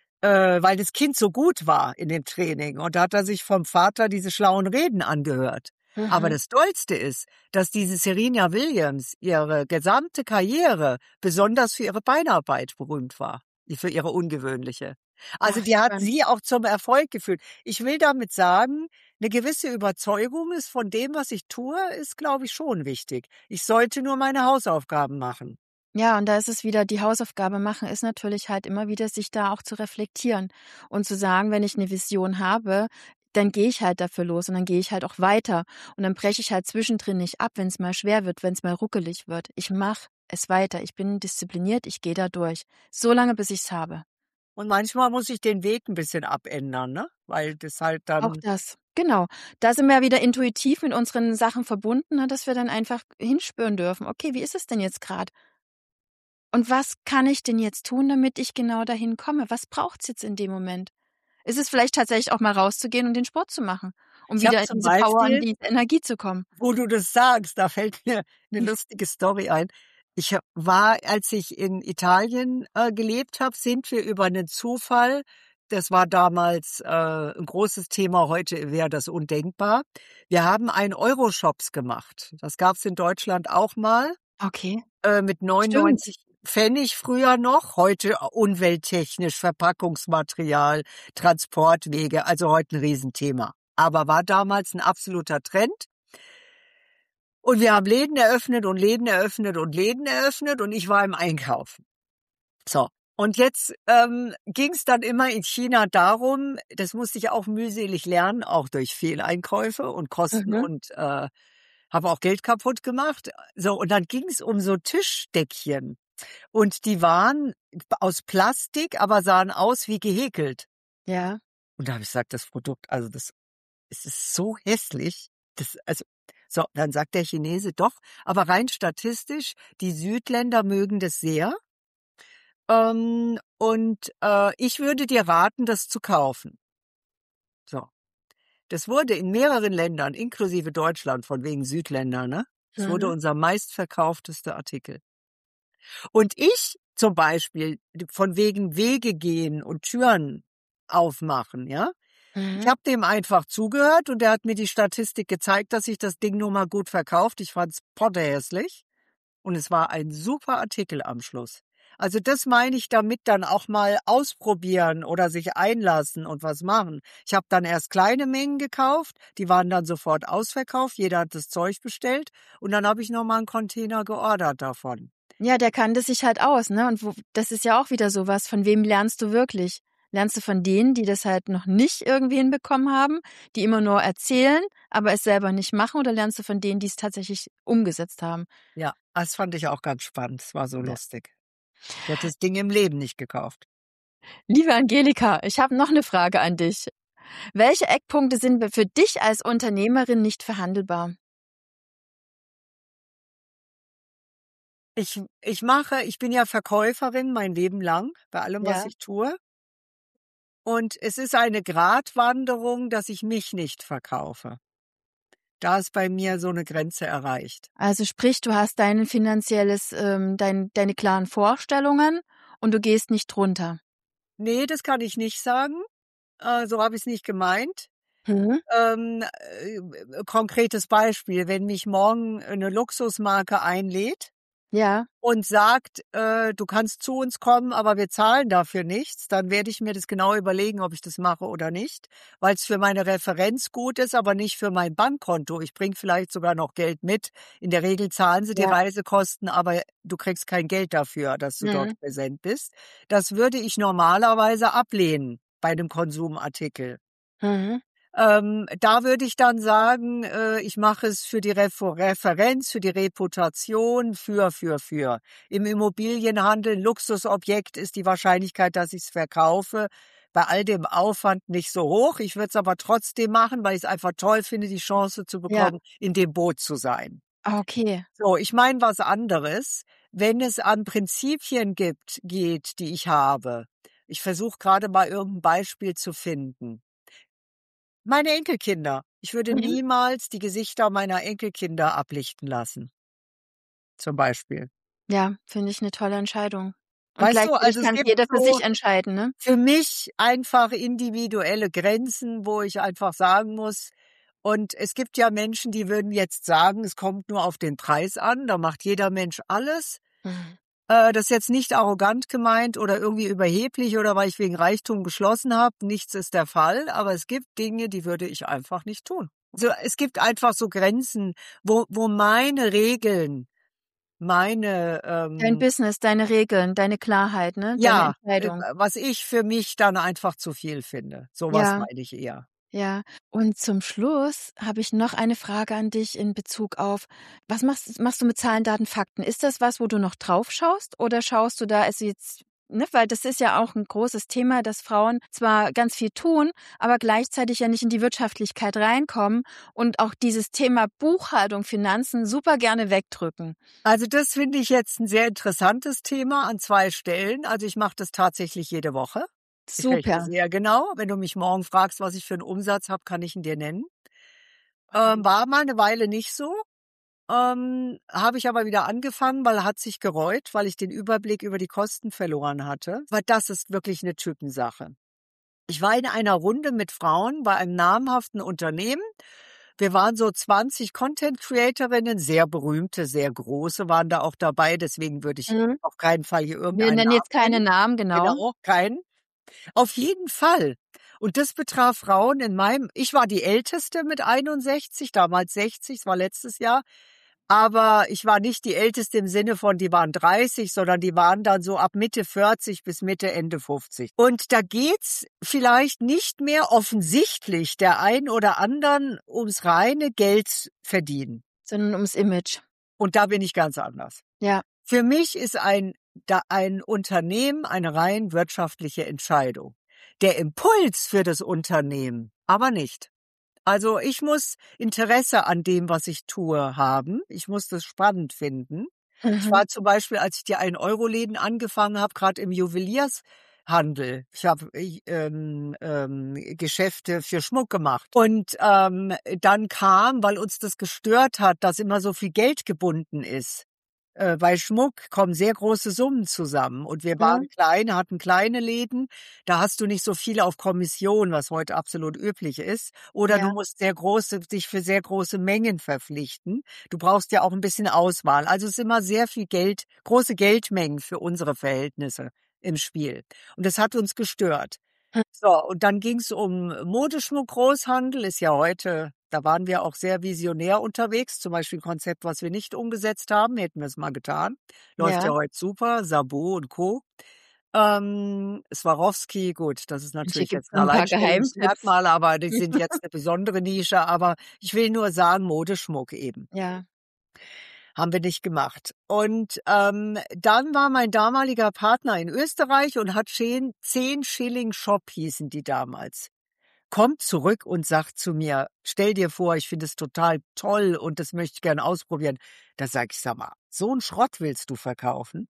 äh, weil das Kind so gut war in dem Training. Und da hat er sich vom Vater diese schlauen Reden angehört. Aber Mhm. das Tollste ist, dass diese Serena Williams ihre gesamte Karriere besonders für ihre Beinarbeit berühmt war, für ihre ungewöhnliche. Also Ach, die hat spannend. sie auch zum Erfolg geführt. Ich will damit sagen, eine gewisse Überzeugung ist von dem, was ich tue, ist, glaube ich, schon wichtig. Ich sollte nur meine Hausaufgaben machen. Ja, und da ist es wieder die Hausaufgabe machen ist natürlich halt immer wieder, sich da auch zu reflektieren und zu sagen, wenn ich eine Vision habe, dann gehe ich halt dafür los und dann gehe ich halt auch weiter und dann breche ich halt zwischendrin nicht ab, wenn es mal schwer wird, wenn es mal ruckelig wird. Ich mache es weiter. Ich bin diszipliniert, ich gehe da durch, so lange, bis ich's habe. Und manchmal muss ich den Weg ein bisschen abändern, ne? Weil das halt Auch dann das, genau. Da sind wir ja wieder intuitiv mit unseren Sachen verbunden, ne, dass wir dann einfach hinspüren dürfen. Okay, wie ist es denn jetzt gerade? Und was kann ich denn jetzt tun, damit ich genau dahin komme? Was braucht's jetzt in dem Moment? Ist es vielleicht tatsächlich auch mal rauszugehen und den Sport zu machen, um ich habe wieder in zum diese Power und Beispiel, die Energie zu kommen? wo du das sagst, da fällt mir eine lustige Story ein. Ich ha war, als ich in Italien, äh, gelebt habe, sind wir über einen Zufall, das war damals, äh, 'n großes Thema, heute wäre das undenkbar. Wir haben einen Euro-Shops gemacht. Das gab's in Deutschland auch mal, Okay, äh, mit stimmt. neunundneunzig Pfennig früher noch, heute umwelttechnisch, Verpackungsmaterial, Transportwege, also heute ein Riesenthema. Aber war damals ein absoluter Trend. Und wir haben Läden eröffnet und Läden eröffnet und Läden eröffnet und ich war im Einkaufen. So. Und jetzt ähm, ging es dann immer in China darum, das musste ich auch mühselig lernen, auch durch Fehleinkäufe und Kosten Mhm. und äh, habe auch Geld kaputt gemacht. So, und dann ging es um so Tischdeckchen. Und die waren aus Plastik, aber sahen aus wie gehäkelt. Ja. Und da habe ich gesagt, das Produkt, also das, es ist so hässlich. Das, also, so, dann sagt der Chinese doch, aber rein statistisch, die Südländer mögen das sehr. Ähm, und äh, ich würde dir raten, das zu kaufen. So. Das wurde in mehreren Ländern, inklusive Deutschland, von wegen Südländer, ne? Das wurde Mhm. unser meistverkauftester Artikel. Und ich zum Beispiel, von wegen Wege gehen und Türen aufmachen, ja? Ich Mhm. habe dem einfach zugehört und der hat mir die Statistik gezeigt, dass sich das Ding nun mal gut verkauft. Ich fand's potterhässlich und es war ein super Artikel am Schluss. Also das meine ich damit, dann auch mal ausprobieren oder sich einlassen und was machen. Ich habe dann erst kleine Mengen gekauft, die waren dann sofort ausverkauft, jeder hat das Zeug bestellt und dann habe ich noch mal einen Container geordert davon. Ja, der kannte sich halt aus, ne? Und wo, das ist ja auch wieder sowas. Von wem lernst du wirklich? Lernst du von denen, die das halt noch nicht irgendwie hinbekommen haben, die immer nur erzählen, aber es selber nicht machen, oder lernst du von denen, die es tatsächlich umgesetzt haben? Ja, das fand ich auch ganz spannend. Es war so Ja. lustig. Ich hätte das Ding im Leben nicht gekauft. Liebe Angelika, ich habe noch eine Frage an dich. Welche Eckpunkte sind für dich als Unternehmerin nicht verhandelbar? Ich ich mache ich bin ja Verkäuferin mein Leben lang, bei allem, was Ja. ich tue. Und es ist eine Gratwanderung, dass ich mich nicht verkaufe. Da ist bei mir so eine Grenze erreicht. Also sprich, du hast dein finanzielles, ähm, dein, deine klaren Vorstellungen und du gehst nicht drunter. Ne, das kann ich nicht sagen. Äh, so habe ich's nicht gemeint. Mhm. Ähm, äh, konkretes Beispiel, wenn mich morgen eine Luxusmarke einlädt Ja, und sagt, äh, du kannst zu uns kommen, aber wir zahlen dafür nichts, dann werde ich mir das genau überlegen, ob ich das mache oder nicht, weil es für meine Referenz gut ist, aber nicht für mein Bankkonto. Ich bringe vielleicht sogar noch Geld mit. In der Regel zahlen sie die ja. Reisekosten, aber du kriegst kein Geld dafür, dass du Mhm. dort präsent bist. Das würde ich normalerweise ablehnen bei einem Konsumartikel. Mhm. Ähm, da würde ich dann sagen, äh, ich mache es für die Refer Referenz, für die Reputation, für, für, für. Im Immobilienhandel, Luxusobjekt ist die Wahrscheinlichkeit, dass ich es verkaufe, bei all dem Aufwand nicht so hoch. Ich würde es aber trotzdem machen, weil ich es einfach toll finde, die Chance zu Ja, bekommen, in dem Boot zu sein. okay. So, ich meine was anderes. Wenn es an Prinzipien gibt, geht, die ich habe. Ich versuche gerade mal irgendein Beispiel zu finden. Meine Enkelkinder. Ich würde Mhm. niemals die Gesichter meiner Enkelkinder ablichten lassen, zum Beispiel. Ja, finde ich eine tolle Entscheidung. Und Weißt du, gleichzeitig also es kann es gibt jeder für so sich entscheiden, ne? für mich einfach individuelle Grenzen, wo ich einfach sagen muss und es gibt ja Menschen, die würden jetzt sagen, es kommt nur auf den Preis an, da macht jeder Mensch alles. Mhm. Äh, das ist jetzt nicht arrogant gemeint oder irgendwie überheblich oder weil ich wegen Reichtum geschlossen habe. Nichts ist der Fall, aber es gibt Dinge, die würde ich einfach nicht tun. Also es gibt einfach so Grenzen, wo, wo meine Regeln, meine, Dein ähm, Business, deine Regeln, deine Klarheit, ne? Deine ja, äh, Entscheidung. was ich für mich dann einfach zu viel finde. Sowas Ja. meine ich eher. Ja, und zum Schluss habe ich noch eine Frage an dich in Bezug auf, was machst machst du mit Zahlen, Daten, Fakten? Ist das was, wo du noch drauf schaust oder schaust du da also jetzt ne, weil das ist ja auch ein großes Thema, dass Frauen zwar ganz viel tun, aber gleichzeitig ja nicht in die Wirtschaftlichkeit reinkommen und auch dieses Thema Buchhaltung, Finanzen super gerne wegdrücken. Also das finde ich jetzt ein sehr interessantes Thema an zwei Stellen. Also ich mache das tatsächlich jede Woche. Ich rechne Super. sehr genau. Wenn du mich morgen fragst, was ich für einen Umsatz habe, kann ich ihn dir nennen. Ähm, war mal eine Weile nicht so. Ähm, habe ich aber wieder angefangen, weil hat sich gereut, weil ich den Überblick über die Kosten verloren hatte. Weil das ist wirklich eine Typensache. Ich war in einer Runde mit Frauen bei einem namhaften Unternehmen. Wir waren so zwanzig Content-Creatorinnen, sehr berühmte, sehr große waren da auch dabei. Deswegen würde ich Mhm. auf keinen Fall hier Wir irgendeinen nennen Namen jetzt keine nennen. Namen, genau. Genau, keinen. Auf jeden Fall. Und das betraf Frauen in meinem, ich war die Älteste mit einundsechzig, damals sechzig, es war letztes Jahr. Aber ich war nicht die Älteste im Sinne von, die waren dreißig, sondern die waren dann so ab Mitte vierzig bis Mitte, Ende fünfzig. Und da geht's vielleicht nicht mehr offensichtlich der einen oder anderen ums reine Geld verdienen. Sondern ums Image. Und da bin ich ganz anders. Ja. Für mich ist ein, da ein Unternehmen eine rein wirtschaftliche Entscheidung. Der Impuls für das Unternehmen aber nicht. Also ich muss Interesse an dem, was ich tue, haben. Ich muss das spannend finden. Mhm. Ich war zum Beispiel, als ich die ein-Euro-Läden angefangen habe, gerade im Juweliershandel. Ich habe ähm, ähm, Geschäfte für Schmuck gemacht. Und ähm, dann kam, weil uns das gestört hat, dass immer so viel Geld gebunden ist. Äh, bei Schmuck kommen sehr große Summen zusammen. Und wir waren Mhm. klein, hatten kleine Läden. Da hast du nicht so viel auf Kommission, was heute absolut üblich ist. Oder Ja. du musst sehr große, dich für sehr große Mengen verpflichten. Du brauchst ja auch ein bisschen Auswahl. Also es ist immer sehr viel Geld, große Geldmengen für unsere Verhältnisse im Spiel. Und das hat uns gestört. Hm. So, und dann ging es um Modeschmuck-Großhandel, ist ja heute, da waren wir auch sehr visionär unterwegs, zum Beispiel ein Konzept, was wir nicht umgesetzt haben, hätten wir es mal getan. Läuft ja, Ja. heute super, Sabo und Co. Ähm, Swarovski, gut, das ist Und hier natürlich gibt's jetzt ein noch ein paar Geheimtipps. Alleinstellungsmerkmal, aber die sind jetzt eine besondere Nische, aber ich will nur sagen, Modeschmuck eben. Ja. Haben wir nicht gemacht. Und ähm, dann war mein damaliger Partner in Österreich und hat zehn, zehn Schilling Shop hießen die damals. Kommt zurück und sagt zu mir, stell dir vor, ich finde es total toll und das möchte ich gerne ausprobieren. Da sag ich, sag mal, so einen Schrott willst du verkaufen?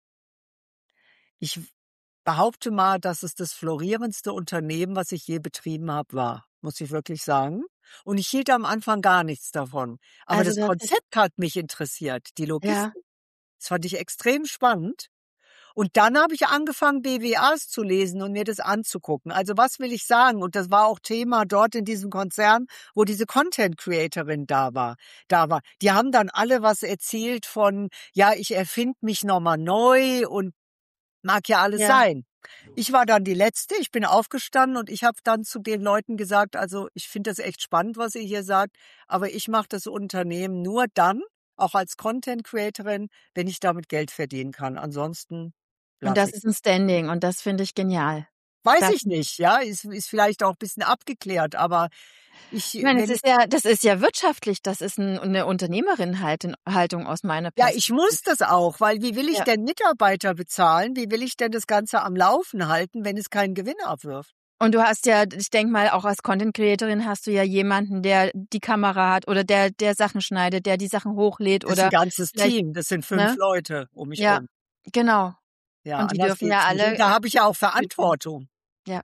Ich behaupte mal, dass es das florierendste Unternehmen, was ich je betrieben habe, war. Muss ich wirklich sagen. Und ich hielt am Anfang gar nichts davon. Aber Also das das ist Konzept hat mich interessiert, die ja. Logistik. Das fand ich extrem spannend. Und dann habe ich angefangen, B W As zu lesen und mir das anzugucken. Also was will ich sagen? Und das war auch Thema dort in diesem Konzern, wo diese Content-Creatorin da war. Da war. Die haben dann alle was erzählt von, ja, ich erfinde mich nochmal neu und mag ja alles Ja. sein. Ich war dann die Letzte, ich bin aufgestanden und ich habe dann zu den Leuten gesagt, also ich finde das echt spannend, was ihr hier sagt, aber ich mache das Unternehmen nur dann, auch als Content-Creatorin, wenn ich damit Geld verdienen kann. Ansonsten Und lasse das ich. ist ein Standing und das finde ich genial. Weiß Das ich nicht, ja, ist, ist vielleicht auch ein bisschen abgeklärt, aber ich, Ich meine, es wenn ich, ist ja das ist ja wirtschaftlich, das ist 'n 'ne Unternehmerin-Halten Haltung aus meiner ja, ich muss Perspektive. das auch, weil wie will ich Ja. denn Mitarbeiter bezahlen? Wie will ich denn das Ganze am Laufen halten, wenn es keinen Gewinn abwirft? Und du hast ja ich denke mal, auch als Content-Creatorin hast du ja jemanden, der die Kamera hat oder der der Sachen schneidet, der die Sachen hochlädt Das ist ein oder ganzes vielleicht Team, das sind fünf ne? Leute um mich Ja, rum. genau. Ja, Und die anders dürfen ja geht's nicht. Und alle da habe ich ja auch mitmachen. Verantwortung. Ja.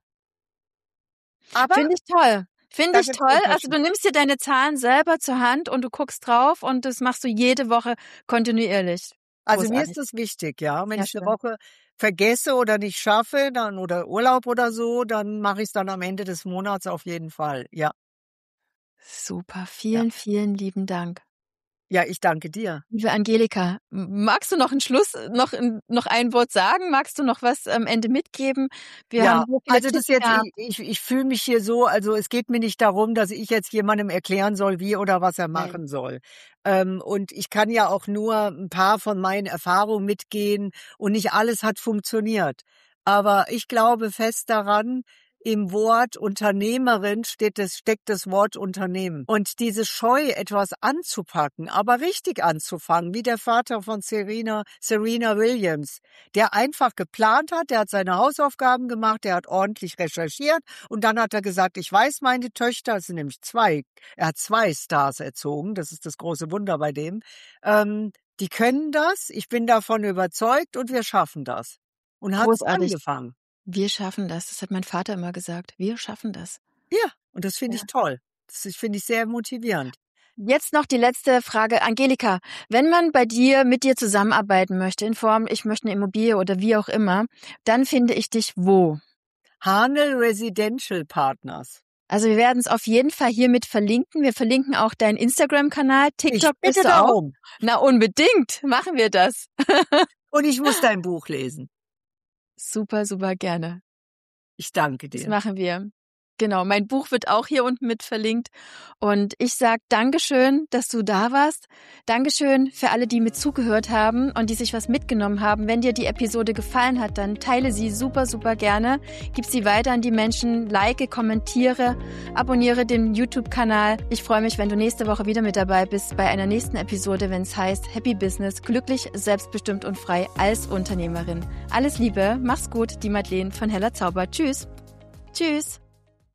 Aber Finde ich toll. Finde da ich gibt's toll. Also, du Unterschiede. nimmst dir deine Zahlen selber zur Hand und du guckst drauf und das machst du jede Woche kontinuierlich. Also mir ist Großartig. das wichtig, ja. Wenn Sehr ich eine schön. Woche vergesse oder nicht schaffe, dann oder Urlaub oder so, dann mache ich's dann am Ende des Monats auf jeden Fall. Ja, Super. ja. Vielen, vielen lieben Dank. Ja, ich danke dir. Liebe Angelika, m magst du noch 'n Schluss noch 'n noch ein Wort sagen? Magst du noch was am Ende mitgeben? Wir haben Ja, so viele also das Tipps jetzt, gehabt. ich, ich, ich fühle mich hier so, also es geht mir nicht darum, dass ich jetzt jemandem erklären soll, wie oder was er Nein. machen soll. Ähm, und ich kann ja auch nur ein paar von meinen Erfahrungen mitgehen und nicht alles hat funktioniert. Aber ich glaube fest daran, im Wort Unternehmerin steht das, steckt das Wort Unternehmen. Und diese Scheu, etwas anzupacken, aber richtig anzufangen, wie der Vater von Serena, Serena Williams, der einfach geplant hat, der hat seine Hausaufgaben gemacht, der hat ordentlich recherchiert und dann hat er gesagt, ich weiß, meine Töchter, es sind nämlich zwei, er hat zwei Stars erzogen, das ist das große Wunder bei dem, ähm, die können das, ich bin davon überzeugt und wir schaffen das. Und hat so Großartig. angefangen. Wir schaffen das. Das hat mein Vater immer gesagt. Wir schaffen das. Ja, und das finde Ja. ich toll. Das ist- finde ich sehr motivierend. Jetzt noch die letzte Frage. Angelika, wenn man bei dir, mit dir zusammenarbeiten möchte, in Form, ich möchte eine Immobilie oder wie auch immer, dann finde ich dich wo? Hanel Residential Partners. Also wir werden es auf jeden Fall hiermit verlinken. Wir verlinken auch deinen Instagram-Kanal. Ich TikTok bist bitte du auch? darum. Na, unbedingt. Machen wir das. Und ich muss dein Buch lesen. Super, super gerne. Ich danke Das dir. machen wir. Genau, mein Buch wird auch hier unten mit verlinkt. Und ich sage Dankeschön, dass du da warst. Dankeschön für alle, die mit zugehört haben und die sich was mitgenommen haben. Wenn dir die Episode gefallen hat, dann teile sie super, super gerne. Gib sie weiter an die Menschen, like, kommentiere, abonniere den YouTube-Kanal. Ich freue mich, wenn du nächste Woche wieder mit dabei bist bei einer nächsten Episode, wenn es heißt Happy Business, glücklich, selbstbestimmt und frei als Unternehmerin. Alles Liebe, mach's gut, die Madeleine von Heller Zauber. Tschüss. Tschüss.